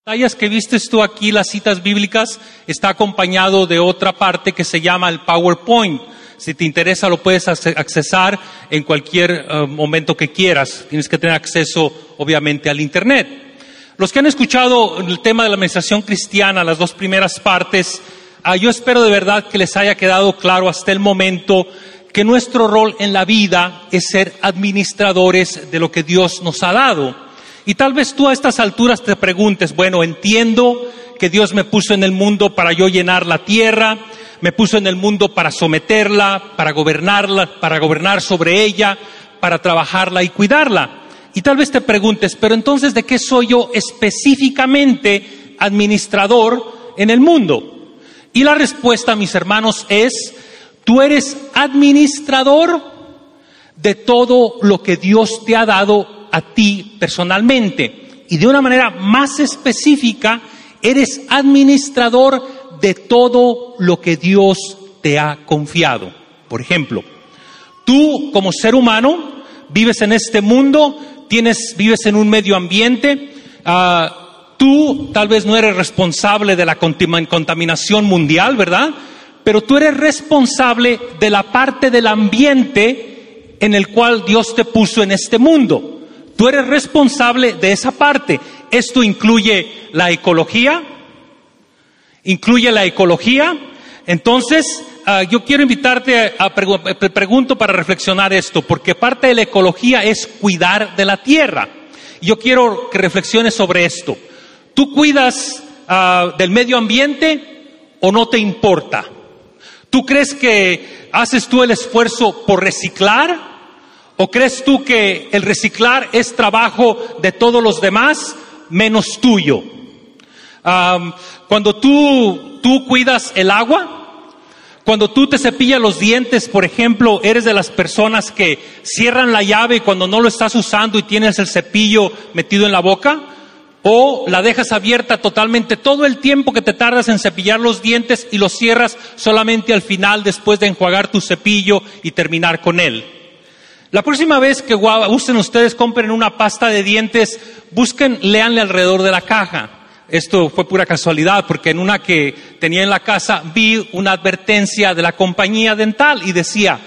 pantallas que vistes tú aquí, las citas bíblicas, está acompañado de otra parte que se llama el PowerPoint. Si te interesa, lo puedes accesar en cualquier momento que quieras. Tienes que tener acceso, obviamente, al Internet. Los que han escuchado el tema de la administración cristiana, las dos primeras partes, yo espero de verdad que les haya quedado claro hasta el momento que nuestro rol en la vida es ser administradores de lo que Dios nos ha dado. Y tal vez tú a estas alturas te preguntes, bueno, entiendo que Dios me puso en el mundo para yo llenar la tierra, me puso en el mundo para someterla, para gobernar sobre ella, para trabajarla y cuidarla. Y tal vez te preguntes, pero entonces, ¿de qué soy yo específicamente administrador en el mundo? Y la respuesta, mis hermanos, es, tú eres administrador de todo lo que Dios te ha dado a ti personalmente. Y de una manera más específica, eres administrador de todo lo que Dios te ha confiado. Por ejemplo, tú como ser humano vives en este mundo, vives en un medio ambiente, tú tal vez no eres responsable de la contaminación mundial, ¿verdad? Pero tú eres responsable de la parte del ambiente en el cual Dios te puso en este mundo. Tú eres responsable de esa parte. Esto incluye la ecología. Entonces, yo quiero invitarte pregunto para reflexionar esto, porque parte de la ecología es cuidar de la tierra. Yo quiero que reflexiones sobre esto. ¿Tú cuidas del medio ambiente o no te importa? ¿Tú crees que haces tú el esfuerzo por reciclar? ¿O crees tú que el reciclar es trabajo de todos los demás menos tuyo? Cuando tú cuidas el agua, cuando tú te cepillas los dientes, por ejemplo, eres de las personas que cierran la llave cuando no lo estás usando y tienes el cepillo metido en la boca, o la dejas abierta totalmente todo el tiempo que te tardas en cepillar los dientes y los cierras solamente al final después de enjuagar tu cepillo y terminar con él. La próxima vez que compren una pasta de dientes, léanle alrededor de la caja. Esto fue pura casualidad, porque en una que tenía en la casa vi una advertencia de la compañía dental y decía,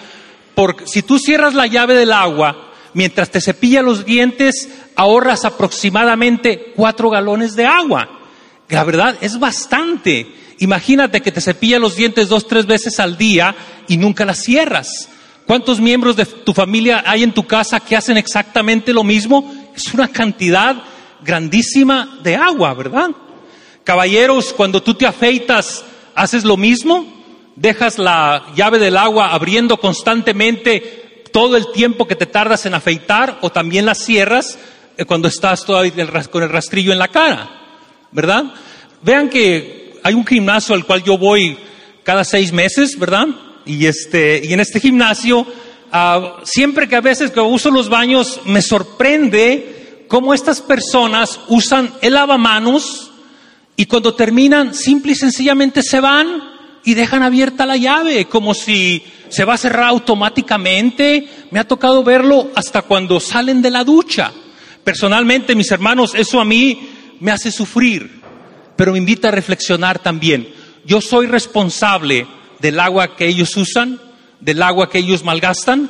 si tú cierras la llave del agua, mientras te cepillas los dientes, ahorras aproximadamente 4 galones de agua. La verdad, es bastante. Imagínate que te cepillas los dientes 2-3 veces al día y nunca las cierras. ¿Cuántos miembros de tu familia hay en tu casa que hacen exactamente lo mismo? Es una cantidad grandísima de agua, ¿verdad? Caballeros, cuando tú te afeitas, ¿haces lo mismo? ¿Dejas la llave del agua abriendo constantemente todo el tiempo que te tardas en afeitar? ¿O también la cierras cuando estás todavía con el rastrillo en la cara? ¿Verdad? Vean que hay un gimnasio al cual yo voy cada 6 meses, ¿verdad? Y en este gimnasio, siempre que a veces que uso los baños, me sorprende cómo estas personas usan el lavamanos y cuando terminan, simple y sencillamente se van y dejan abierta la llave, como si se va a cerrar automáticamente. Me ha tocado verlo hasta cuando salen de la ducha. Personalmente, mis hermanos, eso a mí me hace sufrir, pero me invita a reflexionar también. Yo soy responsable del agua que ellos usan, del agua que ellos malgastan.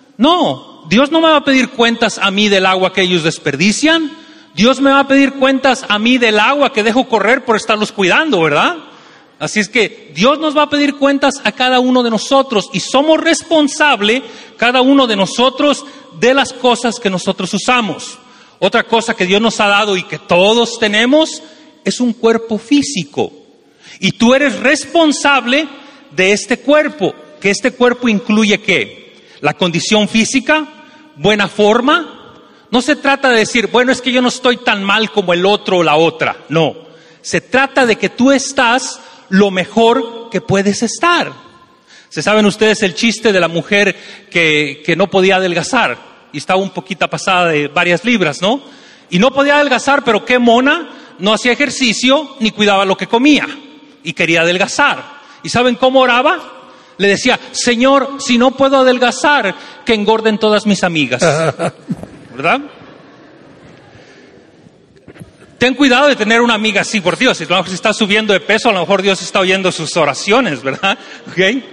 No, Dios no me va a pedir cuentas a mí del agua que ellos desperdician. Dios me va a pedir cuentas a mí del agua que dejo correr por estarlos cuidando, ¿verdad? Así es que Dios nos va a pedir cuentas a cada uno de nosotros y somos responsables, cada uno de nosotros, de las cosas que nosotros usamos. Otra cosa que Dios nos ha dado y que todos tenemos es un cuerpo físico. Y tú eres responsable de este cuerpo, que este cuerpo incluye ¿qué? La condición física, buena forma. No se trata de decir, bueno, es que yo no estoy tan mal como el otro o la otra. No, se trata de que tú estás lo mejor que puedes estar. ¿Se saben ustedes el chiste de la mujer que no podía adelgazar y estaba un poquito pasada de varias libras, ¿no? Y no podía adelgazar, pero qué mona, no hacía ejercicio ni cuidaba lo que comía y quería adelgazar. ¿Y saben cómo oraba? Le decía, Señor, si no puedo adelgazar, que engorden todas mis amigas. ¿Verdad? Ten cuidado de tener una amiga así, por Dios. Si está subiendo de peso, a lo mejor Dios está oyendo sus oraciones, ¿verdad? ¿Okay?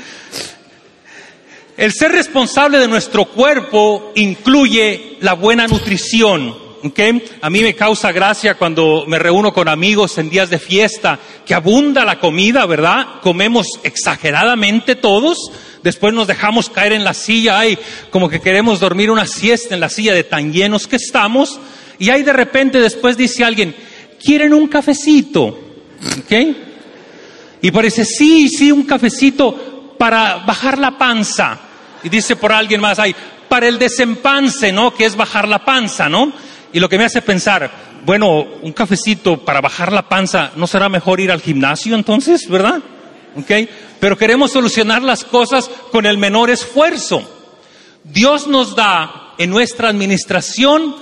El ser responsable de nuestro cuerpo incluye la buena nutrición. ¿Okay? A mí me causa gracia cuando me reúno con amigos en días de fiesta, que abunda la comida, ¿verdad? Comemos exageradamente todos, después nos dejamos caer en la silla, como que queremos dormir una siesta en la silla de tan llenos que estamos, y ahí de repente después dice alguien, ¿quieren un cafecito? ¿Okay? Y parece, sí, un cafecito para bajar la panza. Y dice por alguien más, para el desempance, ¿no? Que es bajar la panza, ¿no? Y lo que me hace pensar, bueno, un cafecito para bajar la panza, ¿no será mejor ir al gimnasio entonces, verdad? ¿Okay? Pero queremos solucionar las cosas con el menor esfuerzo. Dios nos da en nuestra administración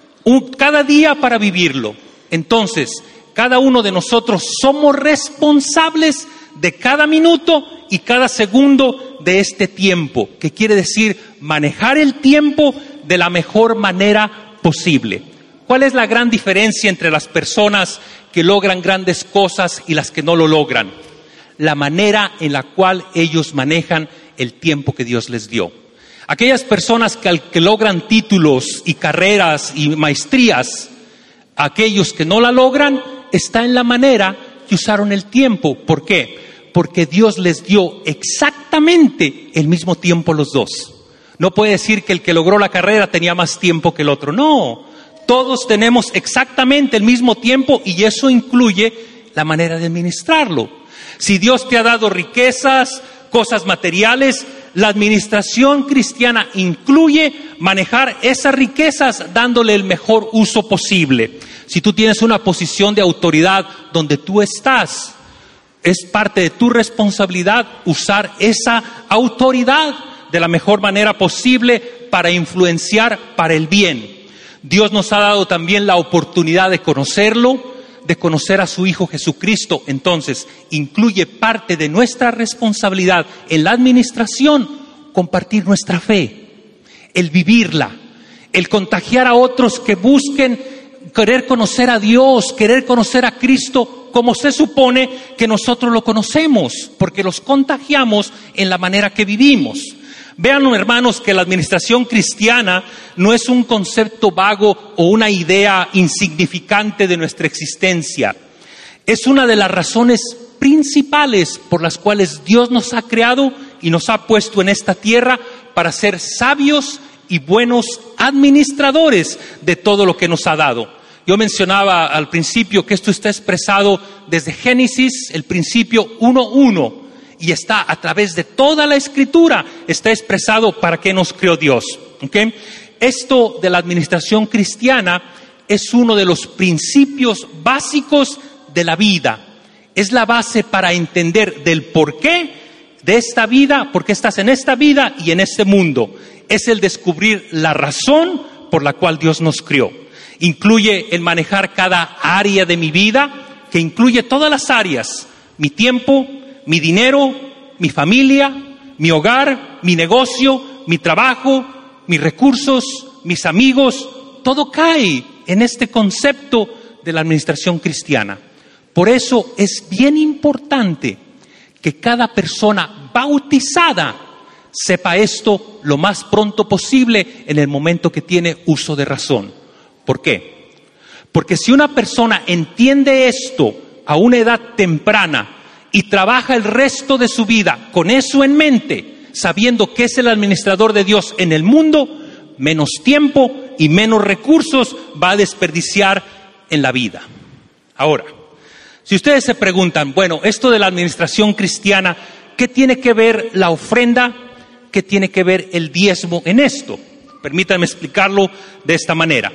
cada día para vivirlo. Entonces, cada uno de nosotros somos responsables de cada minuto y cada segundo de este tiempo, que quiere decir manejar el tiempo de la mejor manera posible. ¿Cuál es la gran diferencia entre las personas que logran grandes cosas y las que no lo logran? La manera en la cual ellos manejan el tiempo que Dios les dio. Aquellas personas que logran títulos y carreras y maestrías, aquellos que no la logran, está en la manera que usaron el tiempo. ¿Por qué? Porque Dios les dio exactamente el mismo tiempo a los dos. No puede decir que el que logró la carrera tenía más tiempo que el otro. No, todos tenemos exactamente el mismo tiempo y eso incluye la manera de administrarlo. Si Dios te ha dado riquezas, cosas materiales, la administración cristiana incluye manejar esas riquezas dándole el mejor uso posible. Si tú tienes una posición de autoridad donde tú estás, es parte de tu responsabilidad usar esa autoridad de la mejor manera posible para influenciar para el bien. Dios nos ha dado también la oportunidad de conocerlo, de conocer a su Hijo Jesucristo. Entonces, incluye parte de nuestra responsabilidad en la administración, compartir nuestra fe, el vivirla, el contagiar a otros que busquen querer conocer a Dios, querer conocer a Cristo como se supone que nosotros lo conocemos, porque los contagiamos en la manera que vivimos. Vean, hermanos, que la administración cristiana no es un concepto vago o una idea insignificante de nuestra existencia. Es una de las razones principales por las cuales Dios nos ha creado y nos ha puesto en esta tierra para ser sabios y buenos administradores de todo lo que nos ha dado. Yo mencionaba al principio que esto está expresado desde Génesis, el principio 1:1. Y está a través de toda la Escritura, está expresado para qué nos creó Dios. ¿Okay? Esto de la administración cristiana es uno de los principios básicos de la vida. Es la base para entender del porqué de esta vida, por qué estás en esta vida y en este mundo. Es el descubrir la razón por la cual Dios nos creó. Incluye el manejar cada área de mi vida, que incluye todas las áreas, mi tiempo, mi dinero, mi familia, mi hogar, mi negocio, mi trabajo, mis recursos, mis amigos, todo cae en este concepto de la administración cristiana. Por eso es bien importante que cada persona bautizada sepa esto lo más pronto posible en el momento que tiene uso de razón. ¿Por qué? Porque si una persona entiende esto a una edad temprana y trabaja el resto de su vida con eso en mente, sabiendo que es el administrador de Dios en el mundo, menos tiempo y menos recursos va a desperdiciar en la vida. Ahora, si ustedes se preguntan, bueno, esto de la administración cristiana, ¿qué tiene que ver la ofrenda? ¿Qué tiene que ver el diezmo en esto? Permítanme explicarlo de esta manera.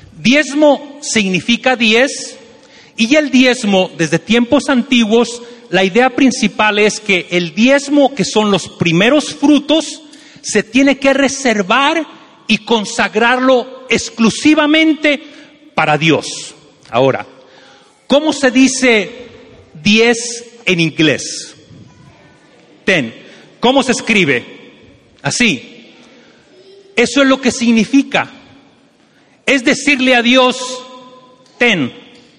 Diezmo significa 10, y el diezmo desde tiempos antiguos, la idea principal es que el diezmo, que son los primeros frutos, se tiene que reservar y consagrarlo exclusivamente para Dios. Ahora, ¿cómo se dice 10 en inglés? 10. ¿Cómo se escribe? Así. Eso es lo que significa. Es decirle a Dios, ten.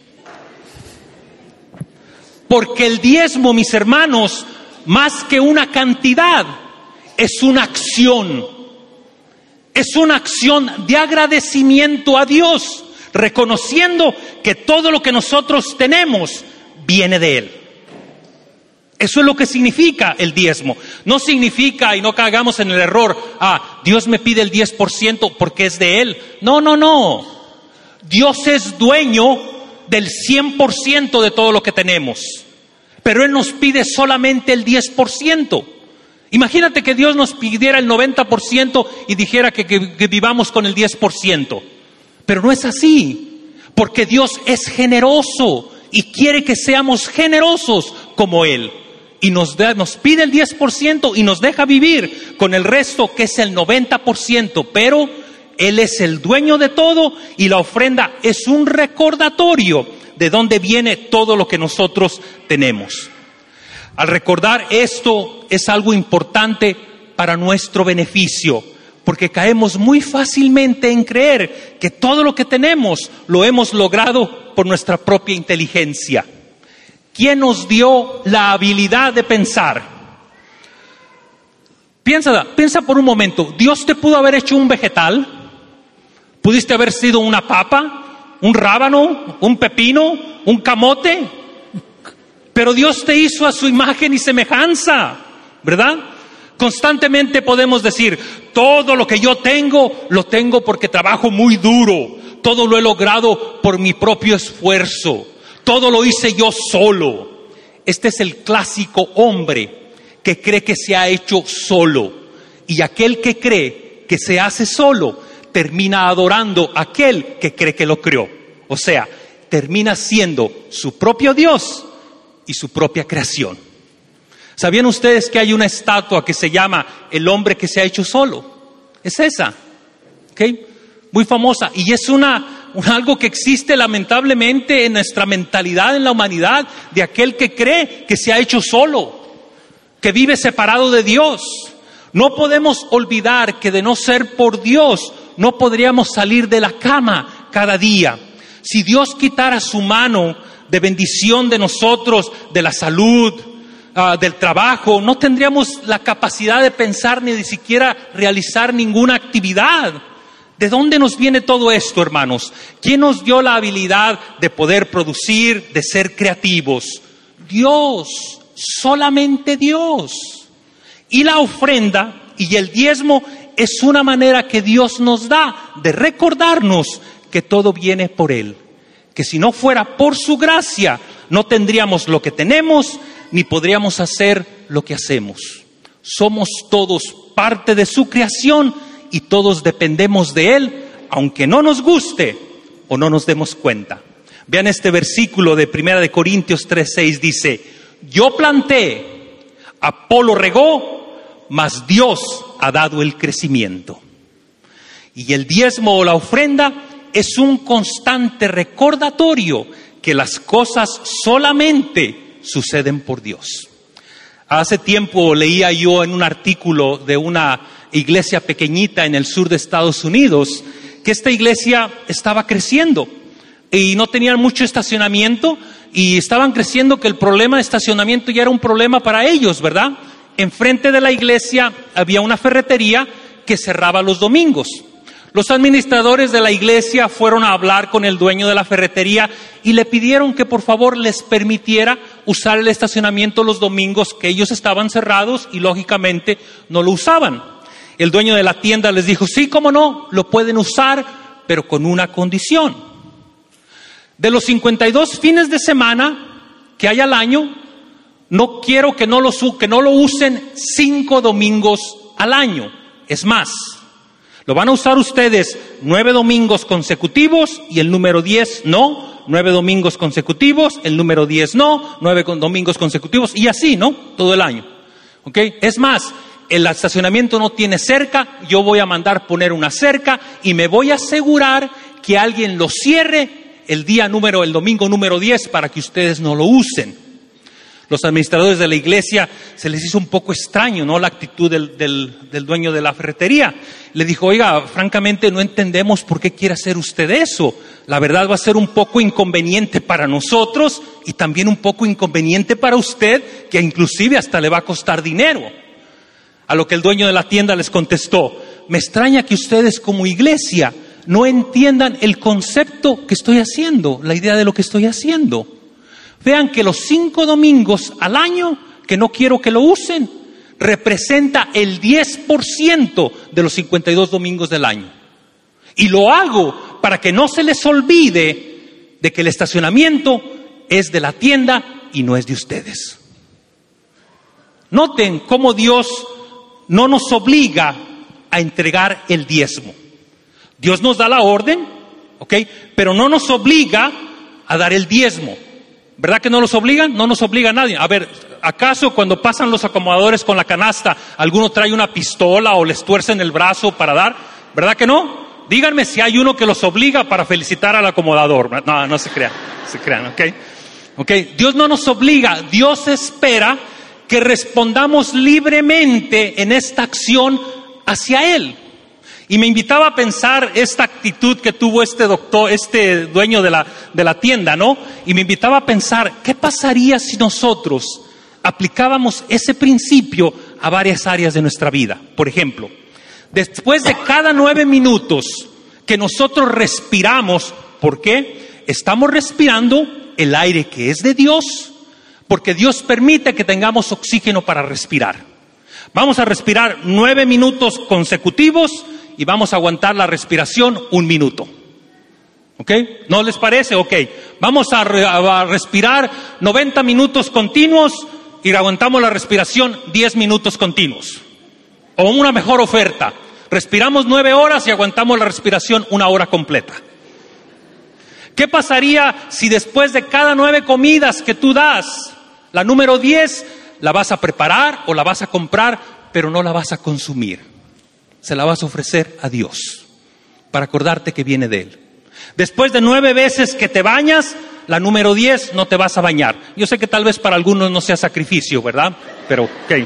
Porque el diezmo, mis hermanos, más que una cantidad, es una acción. Es una acción de agradecimiento a Dios, reconociendo que todo lo que nosotros tenemos viene de Él. Eso es lo que significa el diezmo. No significa, y no caigamos en el error, Dios me pide el 10% porque es de Él. No. Dios es dueño del 100% de todo lo que tenemos. Pero Él nos pide solamente el 10%. Imagínate que Dios nos pidiera el 90% y dijera que vivamos con el 10%. Pero no es así, porque Dios es generoso y quiere que seamos generosos como Él. Y nos pide el 10% y nos deja vivir con el resto, que es el 90%. Pero Él es el dueño de todo y la ofrenda es un recordatorio de dónde viene todo lo que nosotros tenemos. Al recordar esto es algo importante para nuestro beneficio, porque caemos muy fácilmente en creer que todo lo que tenemos lo hemos logrado por nuestra propia inteligencia. ¿Quién nos dio la habilidad de pensar? Piensa por un momento. ¿Dios te pudo haber hecho un vegetal? ¿Pudiste haber sido una papa, un rábano, un pepino, un camote? Pero Dios te hizo a su imagen y semejanza, ¿verdad? Constantemente podemos decir, todo lo que yo tengo, lo tengo porque trabajo muy duro. Todo lo he logrado por mi propio esfuerzo. Todo lo hice yo solo. Este es el clásico hombre que cree que se ha hecho solo. Y aquel que cree que se hace solo, termina adorando a aquel que cree que lo creó. O sea, termina siendo su propio Dios y su propia creación. ¿Sabían ustedes que hay una estatua que se llama El hombre que se ha hecho solo? Es esa, ¿ok? Muy famosa. Y es algo que existe lamentablemente en nuestra mentalidad en la humanidad, de aquel que cree que se ha hecho solo, que vive separado de Dios. No podemos olvidar que de no ser por Dios, no podríamos salir de la cama cada día. Si Dios quitara su mano de bendición de nosotros, de la salud, del trabajo, no tendríamos la capacidad de pensar ni de siquiera realizar ninguna actividad. ¿De dónde nos viene todo esto, hermanos? ¿Quién nos dio la habilidad de poder producir, de ser creativos? Dios, solamente Dios. Y la ofrenda y el diezmo es una manera que Dios nos da de recordarnos que todo viene por Él. Que si no fuera por su gracia, no tendríamos lo que tenemos, ni podríamos hacer lo que hacemos. Somos todos parte de su creación y todos dependemos de Él, aunque no nos guste o no nos demos cuenta. Vean este versículo de 1 Corintios 3:6, dice: yo planté, Apolo regó, mas Dios ha dado el crecimiento. Y el diezmo o la ofrenda es un constante recordatorio que las cosas solamente suceden por Dios. Hace tiempo leía yo en un artículo de una iglesia pequeñita en el sur de Estados Unidos que esta iglesia estaba creciendo y no tenían mucho estacionamiento y estaban creciendo, que el problema de estacionamiento ya era un problema para ellos, ¿verdad? Enfrente de la iglesia había una ferretería que cerraba los domingos. Los administradores de la iglesia fueron a hablar con el dueño de la ferretería y le pidieron que por favor les permitiera usar el estacionamiento los domingos, que ellos estaban cerrados y lógicamente no lo usaban. El dueño de la tienda les dijo: sí, cómo no, lo pueden usar, pero con una condición. De los 52 fines de semana que hay al año, no quiero que no lo usen 5 domingos al año. Es más, lo van a usar ustedes 9 domingos consecutivos y el número 10 no, 9 domingos consecutivos, el número 10 no, 9 domingos consecutivos y así, ¿no? Todo el año. ¿Ok? Es más, el estacionamiento no tiene cerca, yo voy a mandar poner una cerca y me voy a asegurar que alguien lo cierre el domingo número 10 para que ustedes no lo usen. Los administradores de la iglesia se les hizo un poco extraño, ¿no?, la actitud del dueño de la ferretería. Le dijo, oiga, francamente no entendemos por qué quiere hacer usted eso. La verdad va a ser un poco inconveniente para nosotros y también un poco inconveniente para usted, que inclusive hasta le va a costar dinero. A lo que el dueño de la tienda les contestó, me extraña que ustedes como iglesia no entiendan el concepto que estoy haciendo, la idea de lo que estoy haciendo. Vean que los 5 domingos al año, que no quiero que lo usen, representa el 10% de los 52 domingos del año. Y lo hago para que no se les olvide de que el estacionamiento es de la tienda y no es de ustedes. Noten cómo Dios no nos obliga a entregar el diezmo. Dios nos da la orden, ¿ok? Pero no nos obliga a dar el diezmo. ¿Verdad que no los obligan? No nos obliga a nadie. A ver, ¿acaso cuando pasan los acomodadores con la canasta, alguno trae una pistola o les tuercen el brazo para dar? ¿Verdad que no? Díganme si hay uno que los obliga para felicitar al acomodador. No se crean, ¿ok? Dios no nos obliga, Dios espera que respondamos libremente en esta acción hacia Él. Y me invitaba a pensar esta actitud que tuvo este dueño de la tienda, ¿no? Y me invitaba a pensar, ¿qué pasaría si nosotros aplicábamos ese principio a varias áreas de nuestra vida? Por ejemplo, después de cada 9 minutos que nosotros respiramos, ¿por qué? Estamos respirando el aire que es de Dios, porque Dios permite que tengamos oxígeno para respirar. Vamos a respirar 9 minutos consecutivos y vamos a aguantar la respiración 1 minuto. ¿Ok? ¿No les parece? Ok. Vamos a respirar 90 minutos continuos y aguantamos la respiración 10 minutos continuos. O una mejor oferta. Respiramos 9 horas y aguantamos la respiración 1 hora completa. ¿Qué pasaría si después de cada 9 comidas que tú das, la número 10 la vas a preparar o la vas a comprar, pero no la vas a consumir? Se la vas a ofrecer a Dios para acordarte que viene de Él. Después de 9 veces que te bañas, la número 10 no te vas a bañar. Yo sé que tal vez para algunos no sea sacrificio, ¿verdad? Pero, ok.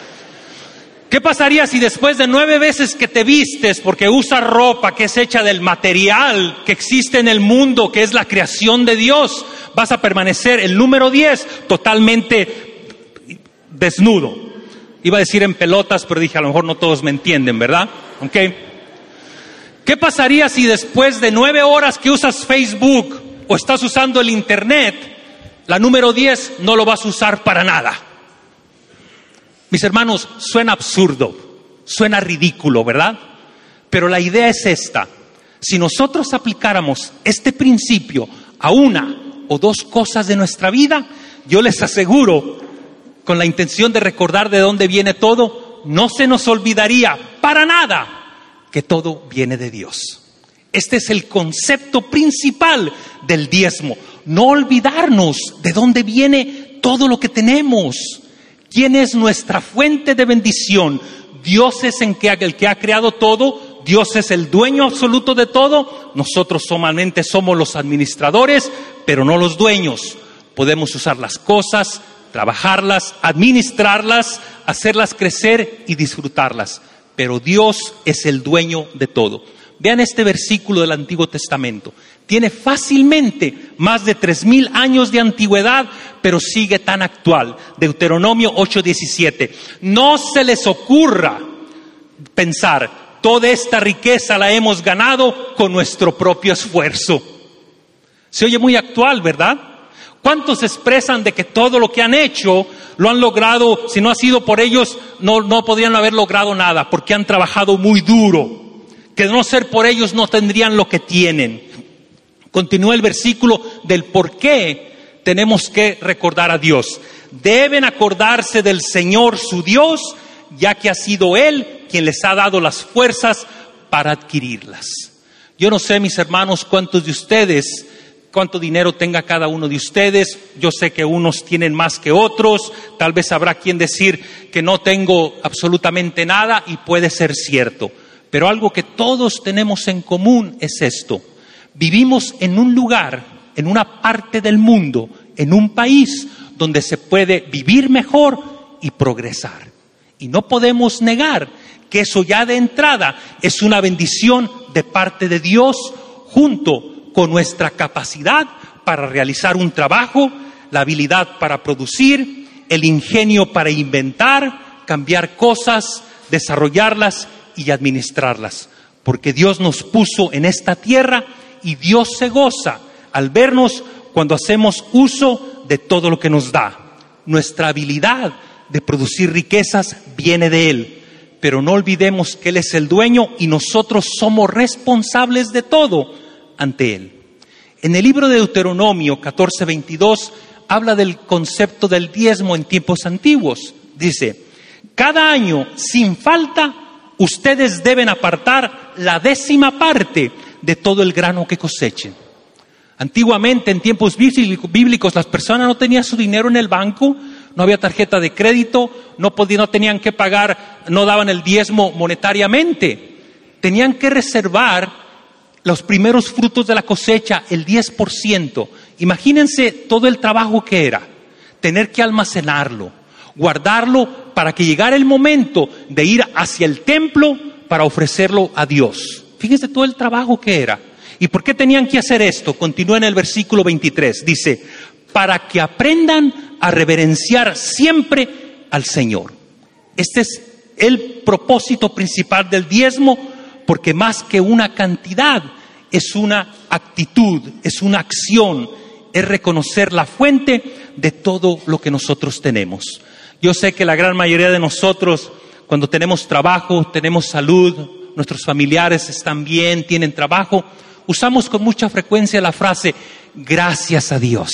¿Qué pasaría si después de 9 veces que te vistes, porque usas ropa que es hecha del material que existe en el mundo, que es la creación de Dios, vas a permanecer el número 10 totalmente desnudo? Iba a decir en pelotas, pero dije, a lo mejor no todos me entienden, ¿verdad? ¿Ok? ¿Qué pasaría si después de 9 horas que usas Facebook o estás usando el Internet, la número 10 no lo vas a usar para nada? Mis hermanos, suena absurdo, suena ridículo, ¿verdad? Pero la idea es esta. Si nosotros aplicáramos este principio a 1 o 2 cosas de nuestra vida, yo les aseguro, con la intención de recordar de dónde viene todo, no se nos olvidaría para nada que todo viene de Dios. Este es el concepto principal del diezmo. No olvidarnos de dónde viene todo lo que tenemos. ¿Quién es nuestra fuente de bendición? Dios es el que ha creado todo. Dios es el dueño absoluto de todo. Nosotros solamente somos los administradores, pero no los dueños. Podemos usar las cosas, trabajarlas, administrarlas, hacerlas crecer y disfrutarlas. Pero Dios es el dueño de todo. Vean este versículo del Antiguo Testamento. Tiene fácilmente más de 3,000 años de antigüedad, pero sigue tan actual. Deuteronomio 8:17. No se les ocurra pensar, toda esta riqueza la hemos ganado con nuestro propio esfuerzo. Se oye muy actual, ¿verdad? ¿Cuántos expresan de que todo lo que han hecho lo han logrado? Si no ha sido por ellos, no podrían haber logrado nada, porque han trabajado muy duro. Que de no ser por ellos no tendrían lo que tienen. Continúa el versículo del por qué tenemos que recordar a Dios. Deben acordarse del Señor su Dios, ya que ha sido Él quien les ha dado las fuerzas para adquirirlas. Yo no sé, mis hermanos, cuántos de ustedes, cuánto dinero tenga cada uno de ustedes. Yo sé que unos tienen más que otros. Tal vez habrá quien decir que no tengo absolutamente nada, y puede ser cierto. Pero algo que todos tenemos en común es esto. Vivimos en un lugar, en una parte del mundo, en un país donde se puede vivir mejor y progresar. Y no podemos negar que eso ya de entrada es una bendición de parte de Dios, junto con nuestra capacidad para realizar un trabajo, la habilidad para producir, el ingenio para inventar, cambiar cosas, desarrollarlas y administrarlas. Porque Dios nos puso en esta tierra y Dios se goza al vernos cuando hacemos uso de todo lo que nos da. Nuestra habilidad de producir riquezas viene de Él, pero no olvidemos que Él es el dueño y nosotros somos responsables de todo ante Él. En el libro de Deuteronomio 14:22 habla del concepto del diezmo en tiempos antiguos. Dice: cada año, sin falta, ustedes deben apartar la 10ª parte de todo el grano que cosechen. Antiguamente, en tiempos bíblicos, las personas no tenían su dinero en el banco, no había tarjeta de crédito, no tenían que pagar, no daban el diezmo monetariamente. Tenían que reservar los primeros frutos de la cosecha, el 10%. Imagínense todo el trabajo que era, tener que almacenarlo, guardarlo para que llegara el momento de ir hacia el templo para ofrecerlo a Dios. Fíjense todo el trabajo que era. ¿Y por qué tenían que hacer esto? Continúa en el versículo 23. Dice: para que aprendan a reverenciar siempre al Señor. Este es el propósito principal del diezmo, porque más que una cantidad, es una actitud, es una acción, es reconocer la fuente de todo lo que nosotros tenemos. Yo sé que la gran mayoría de nosotros, cuando tenemos trabajo, tenemos salud, nuestros familiares están bien, tienen trabajo, usamos con mucha frecuencia la frase gracias a Dios.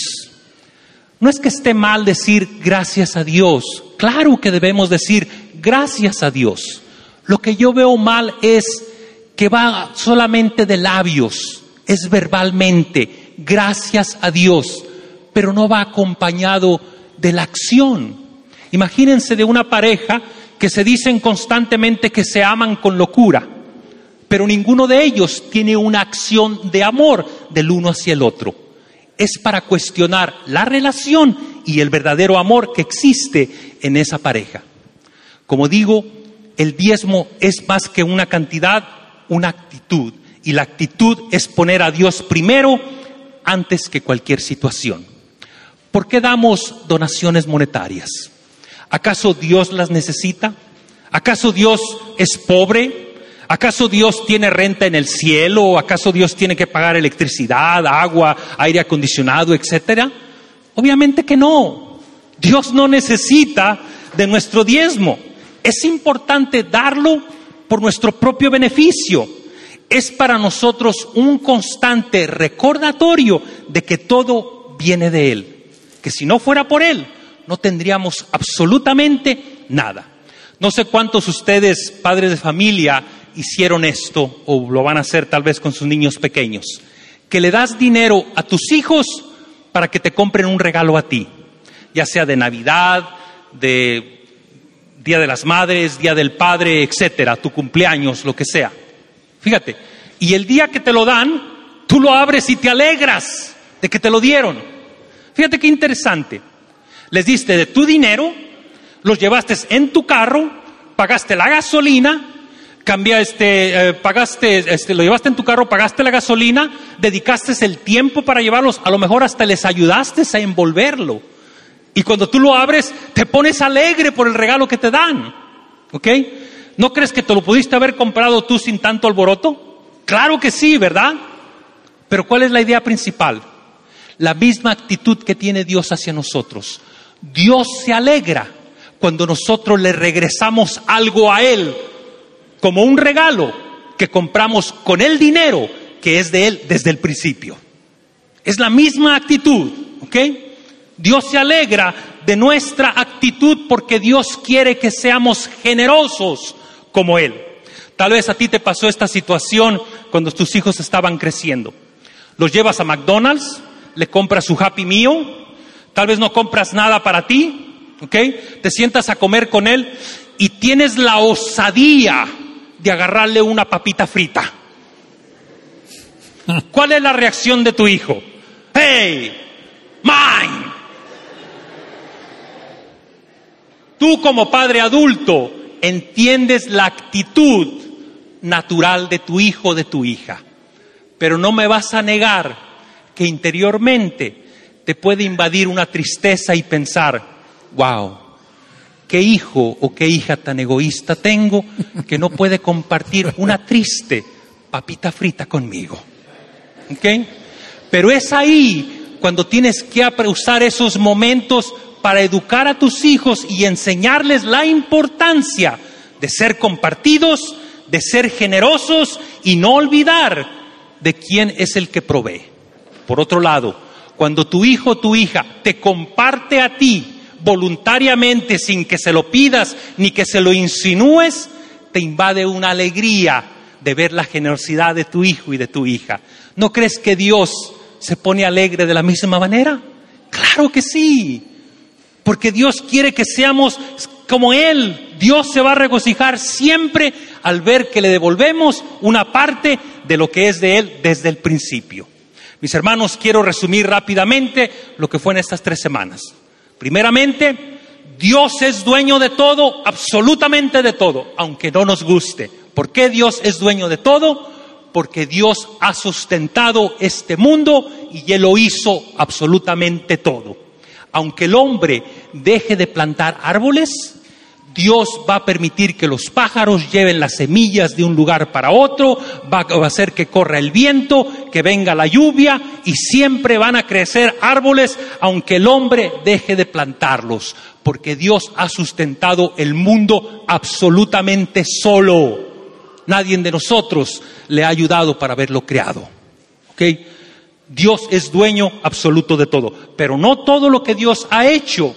No es que esté mal decir gracias a Dios, claro que debemos decir gracias a Dios. Lo que yo veo mal es que va solamente de labios, es verbalmente gracias a Dios, pero no va acompañado de la acción. Imagínense de una pareja que se dicen constantemente que se aman con locura, pero ninguno de ellos tiene una acción de amor del uno hacia el otro. Es para cuestionar la relación y el verdadero amor que existe en esa pareja. Como digo, el diezmo es más que una cantidad, una actitud. Y la actitud es poner a Dios primero antes que cualquier situación. ¿Por qué damos donaciones monetarias? ¿Acaso Dios las necesita? ¿Acaso Dios es pobre? ¿Acaso Dios tiene renta en el cielo? ¿Acaso Dios tiene que pagar electricidad, agua, aire acondicionado, etcétera? Obviamente que no. Dios no necesita de nuestro diezmo. Es importante darlo por nuestro propio beneficio. Es para nosotros un constante recordatorio de que todo viene de Él. Que si no fuera por Él, no tendríamos absolutamente nada. No sé cuántos ustedes, padres de familia, hicieron esto o lo van a hacer tal vez con sus niños pequeños. Que le das dinero a tus hijos para que te compren un regalo a ti. Ya sea de Navidad, de Día de las Madres, Día del Padre, etcétera, tu cumpleaños, lo que sea. Fíjate, y el día que te lo dan, tú lo abres y te alegras de que te lo dieron. Fíjate qué interesante. Les diste de tu dinero, los llevaste en tu carro, pagaste la gasolina, lo llevaste en tu carro, pagaste la gasolina, dedicaste el tiempo para llevarlos, a lo mejor hasta les ayudaste a envolverlo. Y cuando tú lo abres, te pones alegre por el regalo que te dan. ¿Ok? ¿No crees que te lo pudiste haber comprado tú sin tanto alboroto? Claro que sí, ¿verdad? Pero ¿cuál es la idea principal? La misma actitud que tiene Dios hacia nosotros. Dios se alegra cuando nosotros le regresamos algo a Él, como un regalo que compramos con el dinero que es de Él desde el principio. Es la misma actitud, ¿ok? Dios se alegra de nuestra actitud porque Dios quiere que seamos generosos como Él. Tal vez a ti te pasó esta situación cuando tus hijos estaban creciendo. Los llevas a McDonald's, le compras su Happy Meal, tal vez no compras nada para ti, ¿ok? Te sientas a comer con él y tienes la osadía de agarrarle una papita frita. ¿Cuál es la reacción de tu hijo? ¡Hey! ¡Mine! Tú como padre adulto entiendes la actitud natural de tu hijo o de tu hija, pero no me vas a negar que interiormente te puede invadir una tristeza y pensar, wow, qué hijo o qué hija tan egoísta tengo que no puede compartir una triste papita frita conmigo. ¿Ok? Pero es ahí cuando tienes que usar esos momentos para educar a tus hijos y enseñarles la importancia de ser compartidos, de ser generosos y no olvidar de quién es el que provee. Por otro lado, cuando tu hijo o tu hija te comparte a ti voluntariamente, sin que se lo pidas ni que se lo insinúes, te invade una alegría de ver la generosidad de tu hijo y de tu hija. ¿No crees que Dios se pone alegre de la misma manera? Claro que sí, porque Dios quiere que seamos como Él. Dios se va a regocijar siempre al ver que le devolvemos una parte de lo que es de Él desde el principio. Mis hermanos, quiero resumir rápidamente lo que fue en estas 3 semanas. Primeramente, Dios es dueño de todo, absolutamente de todo, aunque no nos guste. ¿Por qué Dios es dueño de todo? Porque Dios ha sustentado este mundo y Él lo hizo absolutamente todo. Aunque el hombre deje de plantar árboles, Dios va a permitir que los pájaros lleven las semillas de un lugar para otro, va a hacer que corra el viento, que venga la lluvia y siempre van a crecer árboles aunque el hombre deje de plantarlos, porque Dios ha sustentado el mundo absolutamente solo. Nadie de nosotros le ha ayudado para haberlo creado. ¿Ok? Dios es dueño absoluto de todo, pero no todo lo que Dios ha hecho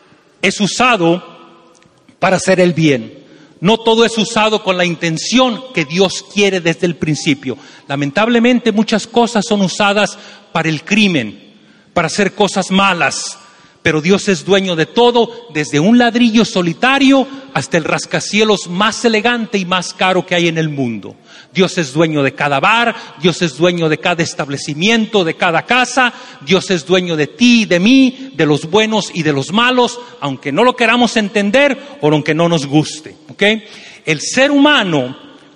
es usado para hacer el bien. No todo es usado con la intención que Dios quiere desde el principio. Lamentablemente muchas cosas son usadas para el crimen, para hacer cosas malas. Pero Dios es dueño de todo, desde un ladrillo solitario hasta el rascacielos más elegante y más caro que hay en el mundo. Dios es dueño de cada bar, Dios es dueño de cada establecimiento, de cada casa. Dios es dueño de ti y de mí, de los buenos y de los malos, aunque no lo queramos entender o aunque no nos guste. ¿Okay? El ser humano,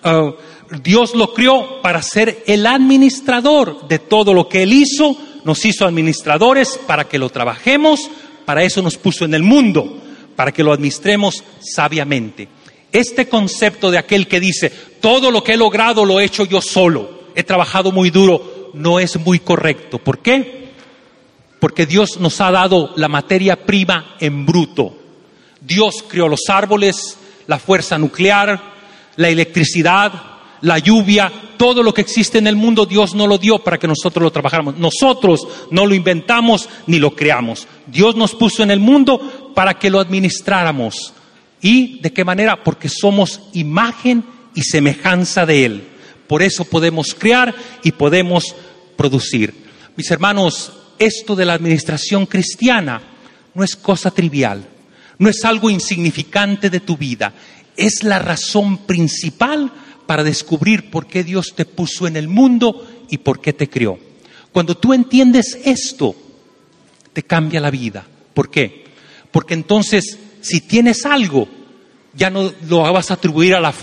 Dios lo creó para ser el administrador de todo lo que Él hizo. Nos hizo administradores para que lo trabajemos, para eso nos puso en el mundo, para que lo administremos sabiamente. Este concepto de aquel que dice, todo lo que he logrado lo he hecho yo solo, he trabajado muy duro, no es muy correcto. ¿Por qué? Porque Dios nos ha dado la materia prima en bruto. Dios creó los árboles, la fuerza nuclear, la electricidad, la lluvia, todo lo que existe en el mundo Dios no lo dio para que nosotros lo trabajáramos. Nosotros no lo inventamos ni lo creamos. Dios nos puso en el mundo para que lo administráramos. ¿Y de qué manera? Porque somos imagen y semejanza de Él. Por eso podemos crear y podemos producir. Mis hermanos, esto de la administración cristiana no es cosa trivial, no es algo insignificante de tu vida. Es la razón principal para descubrir por qué Dios te puso en el mundo y por qué te creó. Cuando tú entiendes esto, te cambia la vida. ¿Por qué? Porque entonces, si tienes algo, ya no lo vas a atribuir a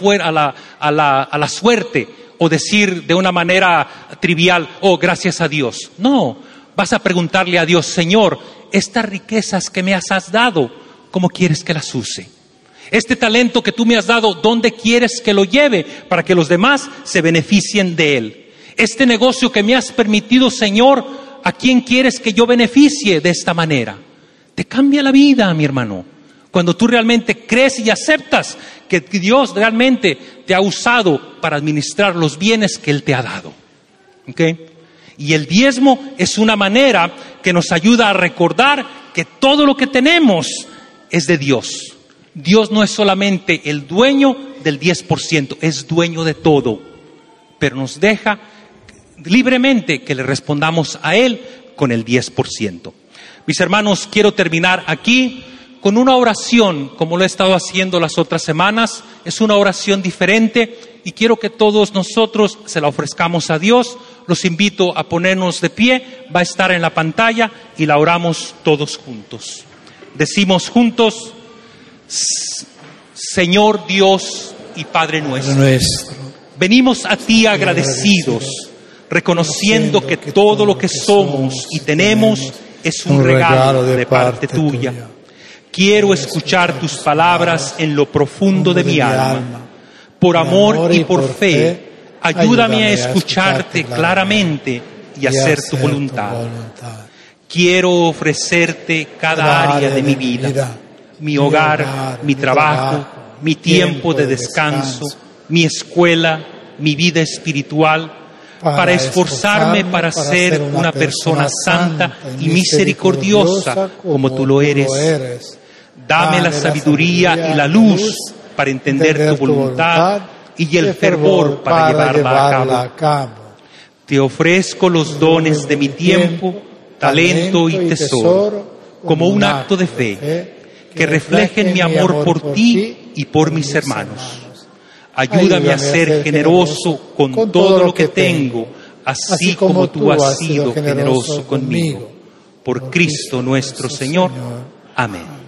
la suerte o decir de una manera trivial, oh, gracias a Dios. No, vas a preguntarle a Dios, Señor, estas riquezas que me has dado, ¿cómo quieres que las use? Este talento que tú me has dado, ¿dónde quieres que lo lleve para que los demás se beneficien de él? Este negocio que me has permitido, Señor, ¿a quién quieres que yo beneficie de esta manera? Te cambia la vida, mi hermano, cuando tú realmente crees y aceptas que Dios realmente te ha usado para administrar los bienes que Él te ha dado. ¿Okay? Y el diezmo es una manera que nos ayuda a recordar que todo lo que tenemos es de Dios. Dios no es solamente el dueño del 10%, es dueño de todo, pero nos deja libremente que le respondamos a Él con el 10%. Mis hermanos, quiero terminar aquí con una oración, como lo he estado haciendo las otras semanas. Es una oración diferente y quiero que todos nosotros se la ofrezcamos a Dios. Los invito a ponernos de pie, va a estar en la pantalla y la oramos todos juntos. Decimos juntos: Señor Dios y Padre nuestro, venimos a ti agradecidos, reconociendo que todo lo que somos y tenemos es un regalo de parte tuya. Quiero escuchar tus palabras en lo profundo de mi alma. Por amor y por fe, ayúdame a escucharte claramente y hacer tu voluntad. Quiero ofrecerte cada área de mi vida, mi hogar, mi trabajo, mi tiempo de descanso, mi escuela, mi vida espiritual, para esforzarme para ser una persona santa y misericordiosa como tú lo eres. Dame la sabiduría y la luz para entender tu voluntad y el fervor para llevarla a cabo. Te ofrezco los dones de mi tiempo, talento y tesoro como un acto de fe que reflejen mi amor por ti y por mis hermanos. Ayúdame a ser generoso con todo lo que tengo, así como tú has sido generoso conmigo. Por Cristo nuestro Señor. Amén.